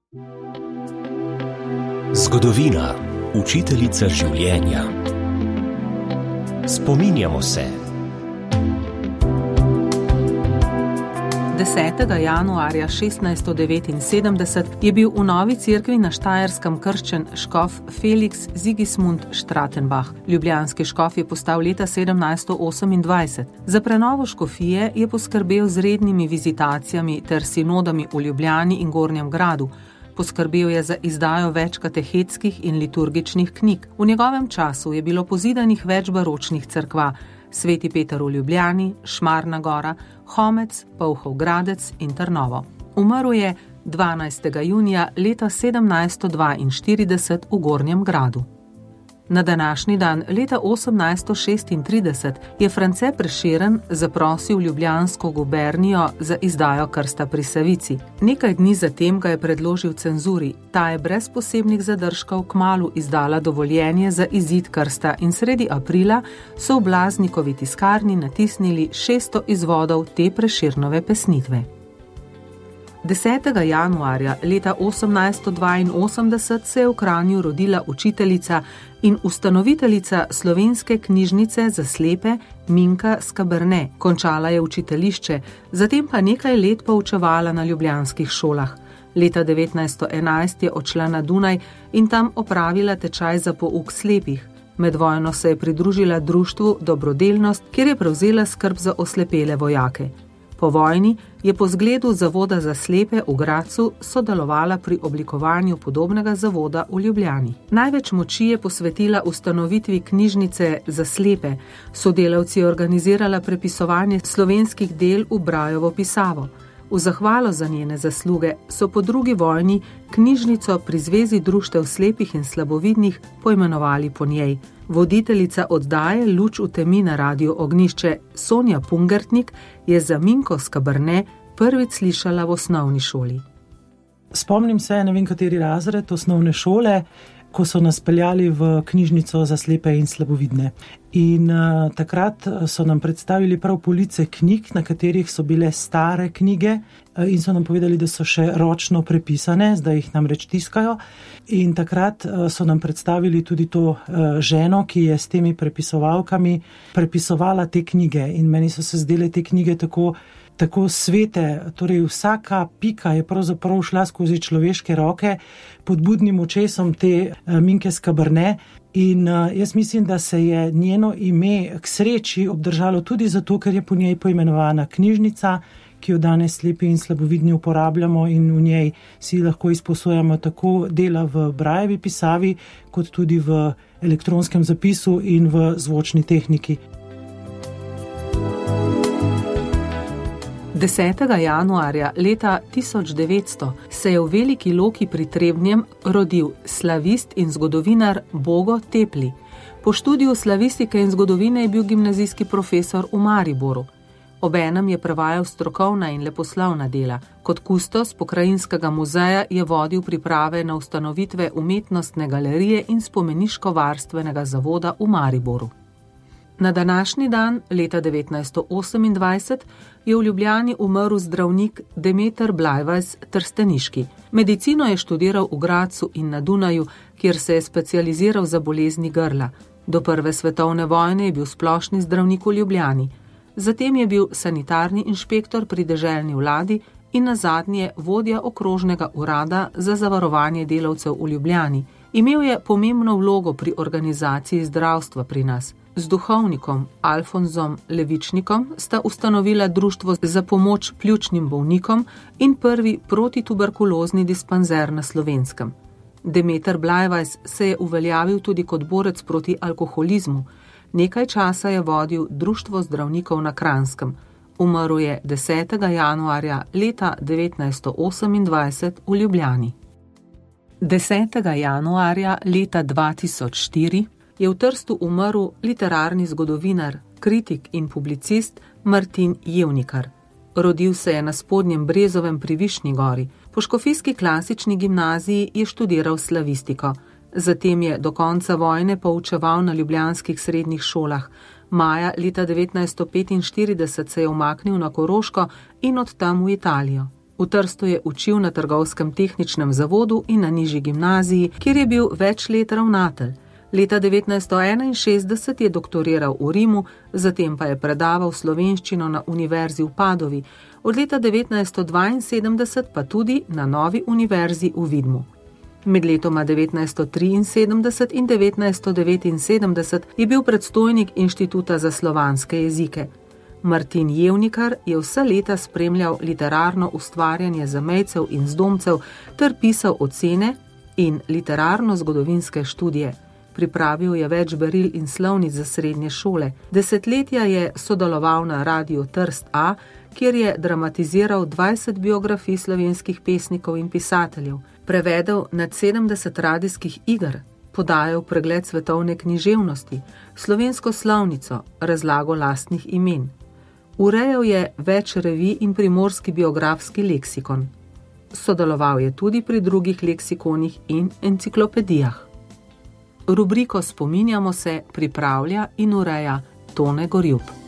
Zgodovina, učiteljica življenja. Spominjamo se. 10. januarja 1679 je bil v novi cerkvi na Štajerskem krščen škof Felix Sigismund Stratenbach. Ljubljanski škof je postal leta 1728. Za prenovo škofije je poskrbel z rednimi vizitacijami ter sinodami v Ljubljani in Gornjem Gradu. Poskrbel je za izdajo več katehetskih in liturgičnih knjig. V njegovem času je bilo pozidanih več baročnih cerkva: Sveti Peter v Ljubljani, Šmarna gora, Homec, Polhov Gradec in Trnovo. Umrl je 12. junija leta 1742 v Gornjem Gradu. Na današnji dan, leta 1836, je France Prešeren zaprosil ljubljansko gubernijo za izdajo krsta pri Savici. Nekaj dni zatem ga je predložil cenzuri. Ta je brez posebnih zadržkov kmalu izdala dovoljenje za izid krsta in sredi aprila so v Blaznikovi tiskarni natisnili 600 izvodov te Prešernove pesnitve. 10. januarja leta 1882 se je v Kranju rodila učiteljica in ustanoviteljica Slovenske knjižnice za slepe Minka Skaberne. Končala je učiteljišče, zatem pa nekaj let poučevala na ljubljanskih šolah. Leta 1911 je odšla na Dunaj in tam opravila tečaj za pouk slepih. Med vojno se je pridružila društvu Dobrodelnost, kjer je prevzela skrb za oslepele vojake. Po vojni je po zgledu Zavoda za slepe v Gradcu sodelovala pri oblikovanju podobnega zavoda v Ljubljani. Največ moči je posvetila ustanovitvi knjižnice za slepe. Sodelavci je organizirala prepisovanje slovenskih del v Brajovo pisavo. V zahvalo za njene zasluge so po drugi vojni knjižnico pri Zvezi društev slepih in slabovidnih poimenovali po njej. Voditeljica oddaje Luč v temi na Radiu Ognjišče Sonja Pungertnik je za Minko Skaberne prvič slišala v osnovni šoli. Spomnim se, ne vem kateri razred osnovne šole, ko so nas peljali v knjižnico za slepe in slabovidne. In takrat so nam predstavili prav police knjig, na katerih so bile stare knjige in so nam povedali, da so še ročno prepisane, zdaj jih namreč tiskajo. In takrat so nam predstavili tudi to ženo, ki je s temi prepisovalkami prepisovala te knjige. In meni so se zdele te knjige tako svete, torej vsaka pika je pravzaprav šla skozi človeške roke pod budnim očesom te Minke Skaberne. In jaz mislim, da se je njeno ime k sreči obdržalo tudi zato, ker je po njej poimenovana knjižnica, ki jo danes slepi in slabovidni uporabljamo in v njej si lahko izposojamo tako dela v Brajevi pisavi, kot tudi v elektronskem zapisu in v zvočni tehniki. 10. januarja leta 1900 se je v Veliki Loki pri Trebnjem rodil slavist in zgodovinar Bogo Tepli. Po študiju slavistike in zgodovine je bil gimnazijski profesor v Mariboru. Obenem je prevajal strokovna in leposlovna dela. Kot kustos pokrajinskega muzeja je vodil priprave na ustanovitve umetnostne galerije in spomeniško-varstvenega zavoda v Mariboru. Na današnji dan, leta 1928, je v Ljubljani umrl zdravnik Demeter Blajvajs Trsteniški. Medicino je študiral v Gradcu in na Dunaju, kjer se je specializiral za bolezni grla. Do prve svetovne vojne je bil splošni zdravnik v Ljubljani. Zatem je bil sanitarni inšpektor pri deželni vladi in nazadnje vodja okrožnega urada za zavarovanje delavcev v Ljubljani. Imel je pomembno vlogo pri organizaciji zdravstva pri nas. Z duhovnikom Alfonzom Levičnikom sta ustanovila društvo za pomoč pljučnim bolnikom in prvi protituberkulozni dispanzer na Slovenskem. Demeter Blajvajs se je uveljavil tudi kot borec proti alkoholizmu. Nekaj časa je vodil društvo zdravnikov na Kranjskem. Umrl je 10. januarja leta 1928 v Ljubljani. 10. januarja leta 2004 je v Trstu umrl literarni zgodovinar, kritik in publicist Martin Jevnikar. Rodil se je na Spodnjem Brezovem pri Višnji gori. Po škofijski klasični gimnaziji je študiral slavistiko. Zatem je do konca vojne poučeval na ljubljanskih srednjih šolah. Maja leta 1945 se je umaknil na Koroško in od tam v Italijo. V Trstu je učil na Trgovskem tehničnem zavodu in na nižji gimnaziji, kjer je bil več let ravnatelj. Leta 1961 je doktoriral v Rimu, zatem pa je predaval slovenščino na univerzi v Padovi, od leta 1972 pa tudi na Novi univerzi v Vidmu. Med letoma 1973 in 1979 je bil predstojnik Inštituta za slovanske jezike. Martin Jevnikar je vsa leta spremljal literarno ustvarjanje zamejcev in zdomcev ter pisal ocene in literarno-zgodovinske študije. Pripravil je več beril in slovnic za srednje šole. Desetletja je sodeloval na Radiu Trst A, kjer je dramatiziral 20 biografij slovenskih pesnikov in pisateljev, prevedel nad 70 radijskih iger, podajal pregled svetovne književnosti, slovensko slovnico, razlago lastnih imen. Urejal je več revij in primorski biografski leksikon. Sodeloval je tudi pri drugih leksikonih in enciklopedijah. Rubriko Spominjamo se pripravlja in ureja Tone Gorjup.